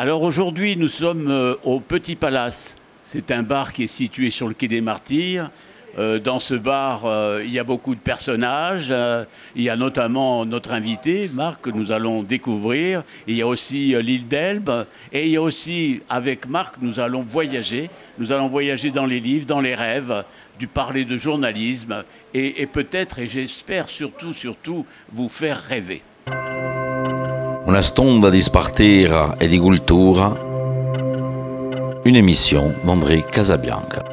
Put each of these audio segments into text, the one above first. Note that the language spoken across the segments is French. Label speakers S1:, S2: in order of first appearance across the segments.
S1: Alors aujourd'hui, nous sommes au Petit Palace. C'est un bar qui est situé sur le quai des Martyrs. Dans ce bar, il y a beaucoup de personnages. Il y a notamment notre invité, Marc, que nous allons découvrir. Il y a aussi l'île d'Elbe. Et il y a aussi, avec Marc, nous allons voyager. Nous allons voyager dans les livres, dans les rêves, du parler de journalisme. Et peut-être, et j'espère surtout, vous faire rêver.
S2: Una stonda di spartira e di cultura, un'émission d'André Casabianca.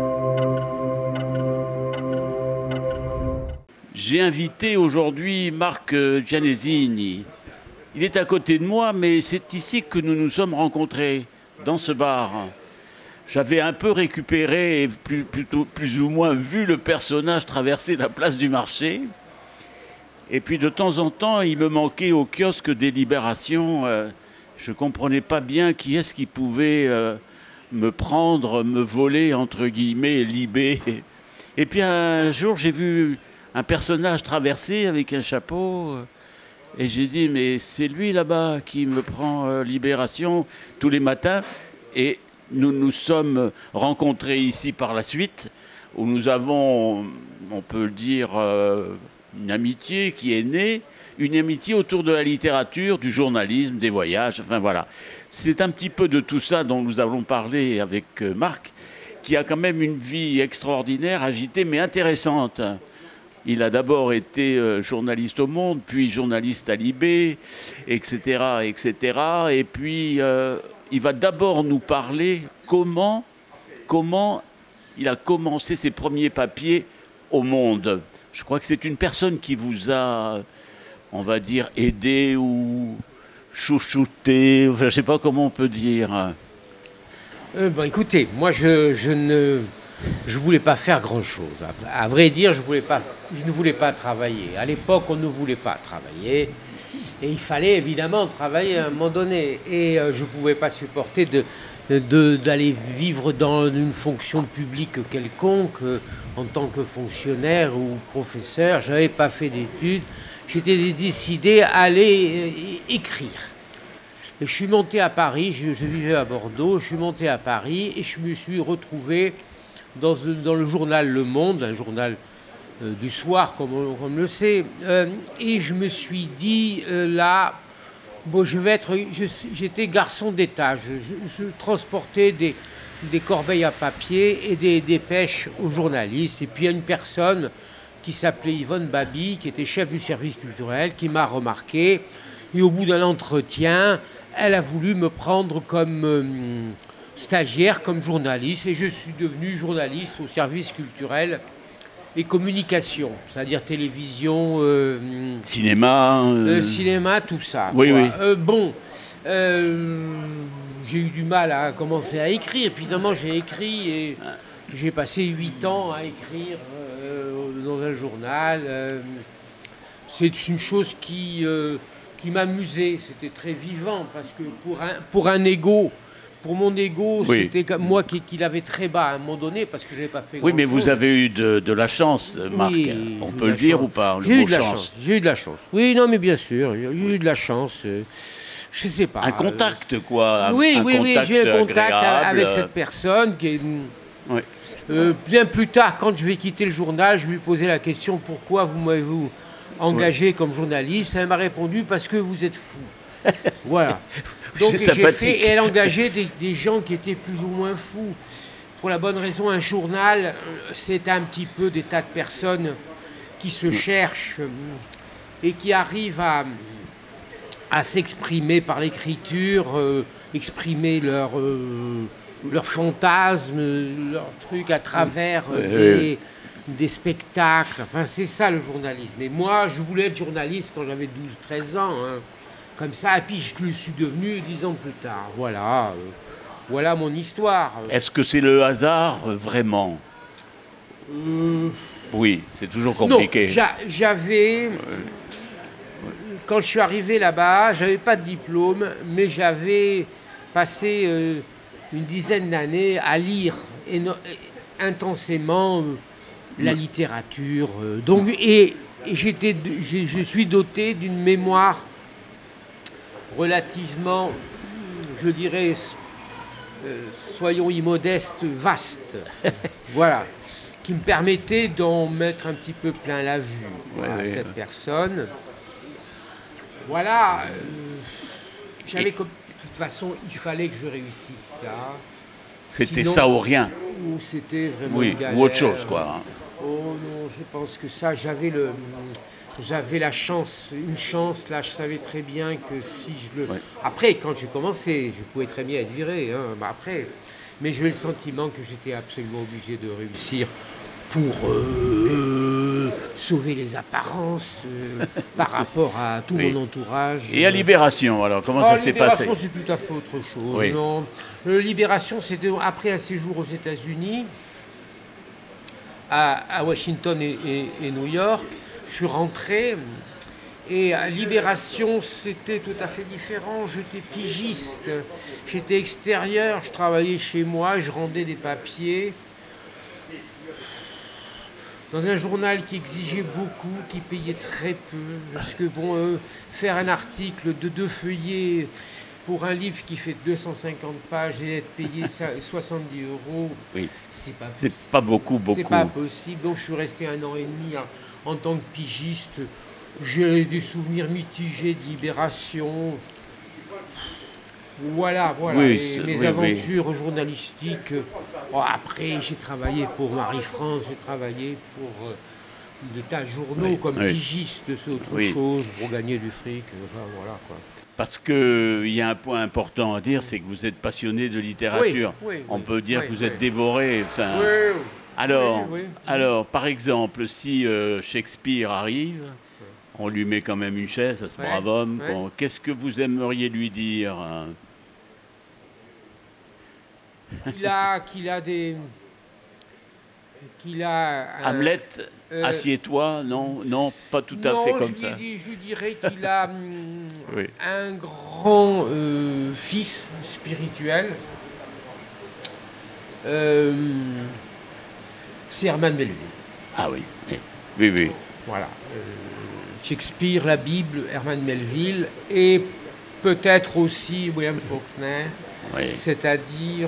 S1: J'ai invité aujourd'hui Marc Gianesini. Il est à côté de moi, mais c'est ici que nous nous sommes rencontrés, dans ce bar. J'avais un peu récupéré, plus ou moins vu le personnage traverser la place du marché. Et puis de temps en temps, il me manquait au kiosque des Libérations. Je ne comprenais pas bien qui est-ce qui pouvait me prendre, me voler, entre guillemets, Libé. Et puis un jour, j'ai vu un personnage traverser avec un chapeau. Et j'ai dit, mais c'est lui là-bas qui me prend Libération tous les matins. Et nous nous sommes rencontrés ici par la suite, où nous avons, on peut le dire, une amitié qui est née, une amitié autour de la littérature, du journalisme, des voyages, enfin voilà. C'est un petit peu de tout ça dont nous allons parler avec Marc, qui a quand même une vie extraordinaire, agitée, mais intéressante. Il a d'abord été journaliste au Monde, puis journaliste à Libé, etc., etc. Et puis, il va d'abord nous parler comment il a commencé ses premiers papiers au Monde. Je crois que c'est une personne qui vous a, on va dire, aidé ou chouchouté, enfin, je ne sais pas comment on peut dire.
S3: Écoutez, moi je ne voulais pas faire grand-chose. À vrai dire, je ne voulais pas travailler. À l'époque, on ne voulait pas travailler. Et il fallait évidemment travailler à un moment donné. Et je ne pouvais pas supporter d'aller vivre dans une fonction publique quelconque en tant que fonctionnaire ou professeur. Je n'avais pas fait d'études. J'étais décidé à aller écrire. Et je suis monté à Paris, je vivais à Bordeaux, je suis monté à Paris et je me suis retrouvé dans le journal Le Monde, un journal du soir comme on le sait. Et je me suis dit, j'étais garçon d'État, je transportais des corbeilles à papier et des dépêches aux journalistes. Et puis il y a une personne qui s'appelait Yvonne Babi, qui était chef du service culturel, qui m'a remarqué. Et au bout d'un entretien, elle a voulu me prendre comme stagiaire, comme journaliste. Et je suis devenu journaliste au service culturel et communication, c'est-à-dire télévision, cinéma, tout ça.
S1: Oui, oui.
S3: J'ai eu du mal à commencer à écrire. Finalement, j'ai écrit et j'ai passé 8 ans à écrire dans un journal. C'est une chose qui m'amusait. C'était très vivant parce que pour mon ego, oui. C'était moi qui l'avais très bas à un moment donné parce que je n'avais pas fait grand-chose.
S1: Oui, mais vous avez eu de la chance, Marc. Oui, on peut le dire ou pas?
S3: J'ai eu de la chance. J'ai eu de la chance. Oui, non, mais bien sûr, j'ai eu de la chance. Je ne sais pas.
S1: Un contact, quoi.
S3: Oui, j'ai eu un contact avec cette personne qui est... Oui. Bien plus tard, quand je vais quitter le journal, je lui posais la question « Pourquoi vous m'avez-vous engagé comme journaliste ?» Elle m'a répondu « Parce que vous êtes fou. » Voilà. Donc et elle engageait des gens qui étaient plus ou moins fous. Pour la bonne raison, un journal, c'est un petit peu des tas de personnes qui se cherchent et qui arrivent à s'exprimer par l'écriture, exprimer leurs fantasmes, leurs trucs à travers des spectacles. Enfin, c'est ça le journalisme. Et moi, je voulais être journaliste quand j'avais 12-13 ans. Comme ça, et puis je le suis devenu 10 ans plus tard. Voilà mon histoire.
S1: Est-ce que c'est le hasard, vraiment? Oui, c'est toujours compliqué.
S3: Non, j'avais... Quand je suis arrivé là-bas, j'avais pas de diplôme, mais j'avais passé une dizaine d'années à lire intensément la littérature. Et je suis doté d'une mémoire relativement je dirais, soyons immodestes, vaste. Voilà. Qui me permettait d'en mettre un petit peu plein la vue à cette personne. Voilà. J'avais comme... De toute façon, il fallait que je réussisse ça.
S1: C'était ça ou rien.
S3: Ou c'était vraiment une galère.
S1: Ou autre chose, quoi.
S3: Oh non, je pense que ça, j'avais la chance, une chance, là, je savais très bien que si je le... Après, quand j'ai commencé, je pouvais très bien être viré, hein, après. Mais j'avais le sentiment que j'étais absolument obligé de réussir pour sauver les apparences par rapport à tout mon entourage.
S1: Et à Libération, alors, comment ça s'est passé?
S3: Libération, c'est tout à fait autre chose.
S1: Oui.
S3: Non. Libération, c'était après un séjour aux États-Unis, à Washington et New York. Je suis rentré et à Libération, c'était tout à fait différent. J'étais pigiste, j'étais extérieur, je travaillais chez moi, je rendais des papiers. Dans un journal qui exigeait beaucoup, qui payait très peu. Parce que faire un article de 2 feuillets pour un livre qui fait 250 pages et être payé 70 €, c'est pas beaucoup. C'est pas possible. Donc je suis resté 1 an et demi en tant que pigiste. J'ai des souvenirs mitigés de Libération. Voilà.
S1: Oui,
S3: mes aventures journalistiques. Après, j'ai travaillé pour Marie-France, j'ai travaillé pour des tas de journaux comme pigiste, c'est autre chose, pour gagner du fric. Voilà, quoi.
S1: Parce qu'il y a un point important à dire, c'est que vous êtes passionné de littérature. On peut dire que vous êtes dévoré. Alors, par exemple, si Shakespeare arrive, on lui met quand même une chaise à ce brave homme. Bon, qu'est-ce que vous aimeriez lui dire, hein? Hamlet, assieds-toi, non, pas tout à fait comme ça.
S3: Je lui dirais qu'il a un grand fils spirituel. C'est Herman Melville.
S1: Ah oui.
S3: Voilà. Shakespeare, la Bible, Herman Melville et peut-être aussi William Faulkner. C'est-à-dire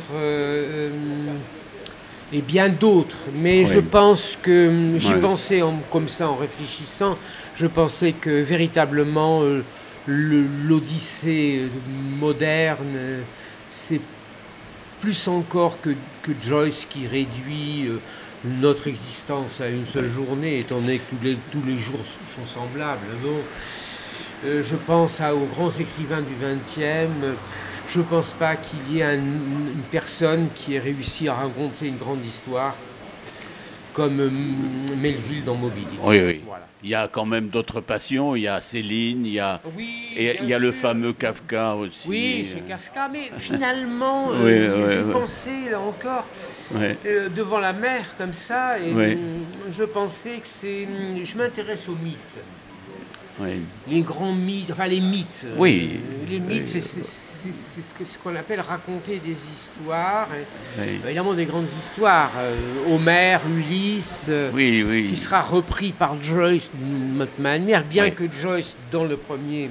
S3: et bien d'autres, mais je pense que j'y pensais comme ça en réfléchissant, je pensais que véritablement l'Odyssée moderne, c'est plus encore que Joyce qui réduit notre existence à une seule journée, étant donné que tous les jours sont semblables. Non, je pense aux grands écrivains du XXe. Je ne pense pas qu'il y ait une personne qui ait réussi à raconter une grande histoire comme Melville dans Moby Dick.
S1: Oui. Voilà. Il y a quand même d'autres passions. Il y a Céline, il y a le fameux Kafka aussi.
S3: Oui, c'est Kafka, mais finalement, je pensais là encore devant la mer comme ça, et je pensais que je m'intéresse aux mythes. Les grands mythes, enfin les mythes. Les mythes, c'est ce qu'on appelle raconter des histoires. Évidemment, des grandes histoires. Homère, Ulysse, qui sera repris par Joyce d'une autre manière, bien que Joyce, dans le premier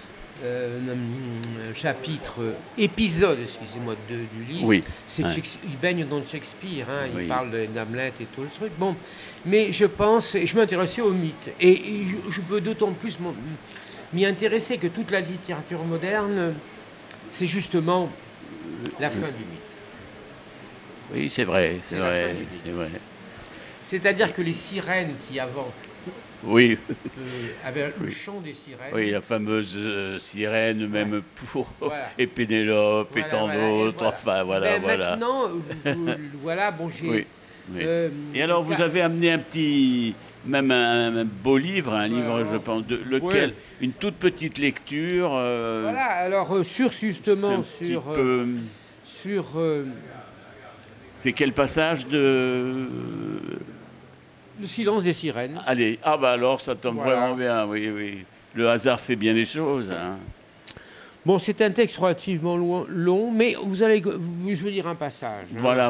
S3: épisode, d'Ulysse, il baigne dans Shakespeare, il parle d'Hamlet et tout le truc. Bon, mais je m'intéressais aux mythes, et je peux d'autant plus m'y intéresser que toute la littérature moderne, c'est justement la fin du mythe.
S1: Oui, c'est vrai.
S3: C'est-à-dire que les sirènes qui avant avec le chant des sirènes.
S1: Oui, la fameuse sirène, même pour et Pénélope et tant d'autres. Enfin, voilà.
S3: Maintenant, j'ai...
S1: Et alors, vous avez amené un beau livre, je pense, lequel une toute petite lecture.
S3: Alors
S1: c'est quel passage de...
S3: Le silence des sirènes.
S1: Allez, alors ça tombe vraiment bien, oui. Le hasard fait bien les choses. Hein.
S3: Bon, c'est un texte relativement long, mais je veux dire un passage.
S1: Voilà.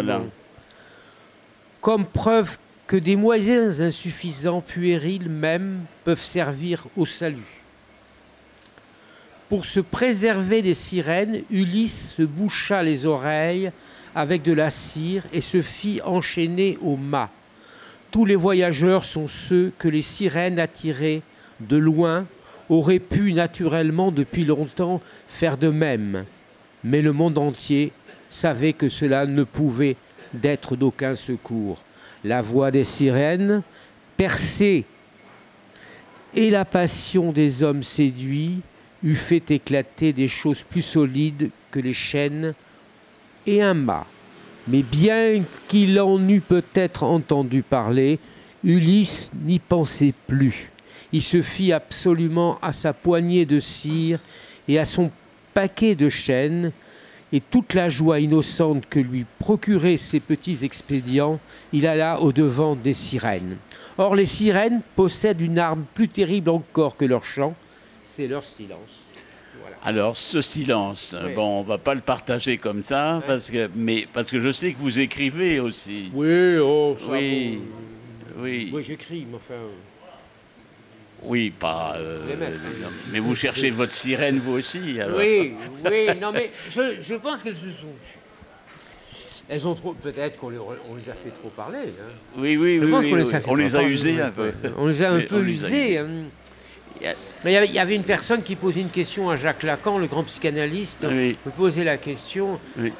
S3: Comme preuve que des moyens insuffisants, puérils même, peuvent servir au salut. Pour se préserver des sirènes, Ulysse se boucha les oreilles avec de la cire et se fit enchaîner au mât. Tous les voyageurs sont ceux que les sirènes attirées de loin auraient pu naturellement depuis longtemps faire de même. Mais le monde entier savait que cela ne pouvait d'être d'aucun secours. La voix des sirènes, percée, et la passion des hommes séduits eût fait éclater des choses plus solides que les chaînes et un mât. Mais bien qu'il en eût peut-être entendu parler, Ulysse n'y pensait plus. Il se fit absolument à sa poignée de cire et à son paquet de chaînes, et toute la joie innocente que lui procuraient ces petits expédients, il alla au-devant des sirènes. Or, les sirènes possèdent une arme plus terrible encore que leur chant, c'est leur silence. Voilà.
S1: Alors, ce silence,
S3: Oui.
S1: bon, on va pas le partager comme ça,
S3: Ouais.
S1: parce que je sais que vous écrivez aussi.
S3: Oui, oh, ça
S1: Oui,
S3: bon.
S1: oui,
S3: Oui, j'écris, mais enfin...
S1: oui, pas.
S3: Je vais mettre, hein.
S1: Mais vous cherchez votre sirène, vous aussi, alors.
S3: Oui, non mais je pense qu'elles se sont tues. Elles ont trop... Peut-être qu'on on les a fait trop parler. Hein.
S1: Oui, oui,
S3: Je
S1: oui,
S3: pense
S1: oui,
S3: qu'on les
S1: oui.
S3: a fait
S1: On les
S3: trop
S1: a
S3: parler.
S1: usés un peu.
S3: On les a un
S1: Oui,
S3: peu
S1: on les a
S3: usés.
S1: usés.
S3: Hein.
S1: Il y a-
S3: Mais il y avait une personne qui posait une question à Jacques Lacan, le grand psychanalyste.
S1: Oui.
S3: Me posait la question
S1: Oui.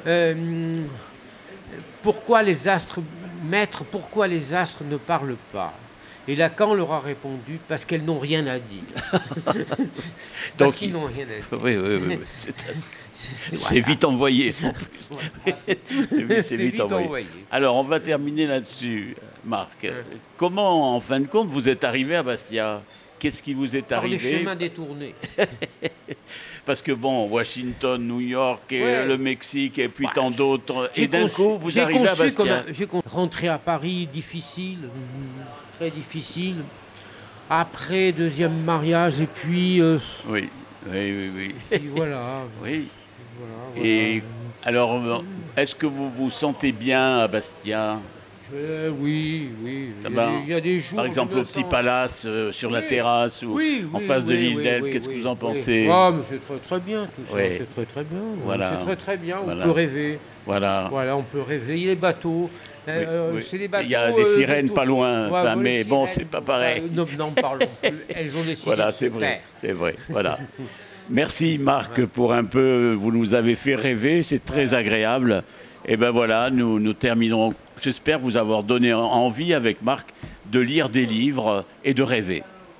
S3: pourquoi les astres, maître, pourquoi les astres ne parlent pas? Et Lacan leur a répondu parce qu'elles n'ont rien à dire. Parce
S1: Donc,
S3: qu'ils n'ont rien à dire.
S1: Oui, oui, oui. C'est
S3: Voilà.
S1: vite envoyé, en plus.
S3: C'est vite envoyé.
S1: Alors, on va terminer là-dessus, Marc. Comment, en fin de compte, vous êtes arrivé à Bastia? Qu'est-ce qui vous est
S3: Par les
S1: arrivé?
S3: chemins détournés.
S1: Parce que, bon, Washington, New York, et
S3: Ouais.
S1: le Mexique, et puis
S3: Ouais.
S1: tant d'autres. Et
S3: J'ai
S1: d'un
S3: conçu-
S1: coup, vous
S3: j'ai
S1: arrivez à
S3: conçu comme
S1: Bastia.
S3: rentré à Paris, difficile, très difficile. Après, deuxième mariage, et puis,
S1: Oui, oui, oui, oui.
S3: puis voilà.
S1: Oui.
S3: Voilà.
S1: Et alors, est-ce que vous vous sentez bien à Bastia?
S3: Oui.
S1: Ça va.
S3: Il y a des jours.
S1: Par
S3: où
S1: exemple,
S3: je me
S1: au Petit
S3: sens-
S1: Palace, sur la
S3: Oui.
S1: terrasse ou
S3: Oui,
S1: en
S3: oui,
S1: face de
S3: oui,
S1: l'île
S3: oui,
S1: d'Elbe,
S3: oui,
S1: qu'est-ce que
S3: oui,
S1: vous en
S3: oui.
S1: pensez?
S3: Ah, mais c'est très très bien tout ça,
S1: Oui.
S3: c'est très très bien.
S1: Voilà.
S3: C'est très très bien,
S1: Voilà.
S3: on peut rêver.
S1: Voilà.
S3: Voilà, on peut rêver. Les bateaux,
S1: Oui, oui.
S3: c'est les bateaux.
S1: Il y a des sirènes
S3: de
S1: pas loin,
S3: Ouais,
S1: enfin,
S3: ouais,
S1: mais
S3: les
S1: bon,
S3: sirènes,
S1: c'est pas
S3: ça,
S1: pareil.
S3: N'en parlons plus. Elles ont décidé
S1: Voilà,
S3: de se
S1: c'est vrai,
S3: taire.
S1: c'est vrai. Voilà. Merci Marc pour un peu, vous nous avez fait rêver, c'est très agréable. Et ben voilà, nous terminerons. J'espère vous avoir donné envie avec Marc de lire des livres et de rêver.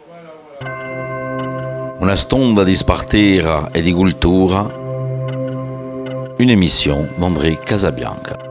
S2: Una stonda di Spartera e di cultura, un'emissione d'André Casabianca.